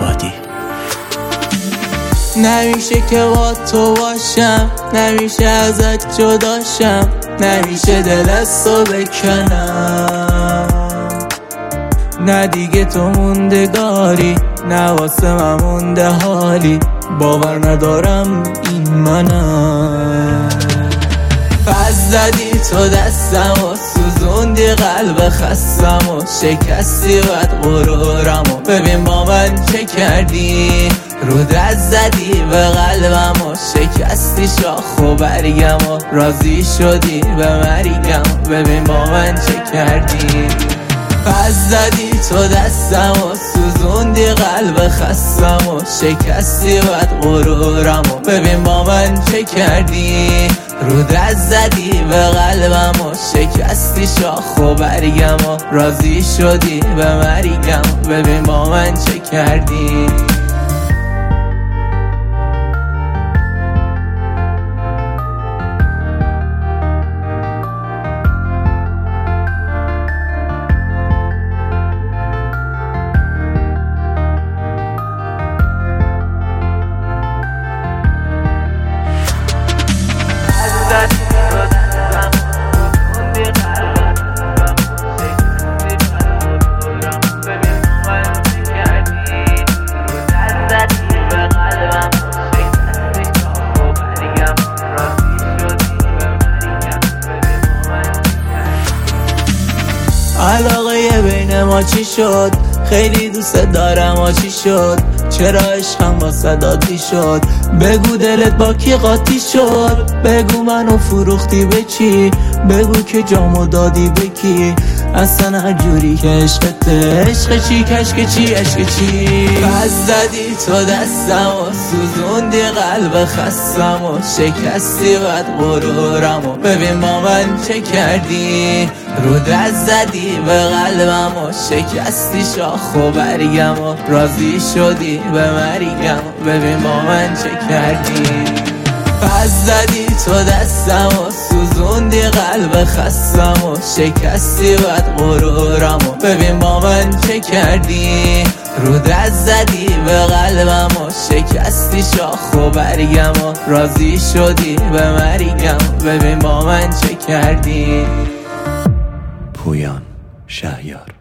مرادی. نمیشه که با تو باشم، نمیشه ازت جداشم، نمیشه دلستو بکنم. نه دیگه تو موندگاری، نه واسه من مونده حالی، باور ندارم این منم. پس زدی تو دستم و سوزوندی قلب خستم و شکستی بد غرورم و ببین با من چه کردی. رو دست زدی به قلبم و شکستی شاخ و برگم و راضی شدی به مرگم، ببین با من چه کردی. پس زدی تو دستم و سوزوندی قلب خستم و شکستی بد غرورم و ببین با من چه کردی. رو دست زدی به قلبم و شکستی شاخ و برگم و راضی شدی به مرگم، ببین با من چه کردی. علاقه بین ما چی شد؟ خیلی دوست دارم و چی شد؟ چرا عشقم با صداتی شد؟ بگو دلت با کی قاطی شد؟ بگو منو فروختی به چی؟ بگو که جامو دادی به کی؟ اصلا هر جوری که عشقته، عشق چی کشک چی عشق چی. پس زدی تو دستم و سوزوندی قلب خستم و شکستی بد غرورم و ببین با من چه کردی. رو دست زدی به قلبم و شکستی شاخ و برگم و راضی شدی به مرگم، ببین با من چه کردی. پس زدی تو دستم و سوزوندی قلب خستم و شکستی بد غرورم و ببین با من چه کردی. رو دست زدی به قلبم و شکستی شاخ و برگم و راضی شدی به مرگم، ببین با من چه کردی. پویان شهریار.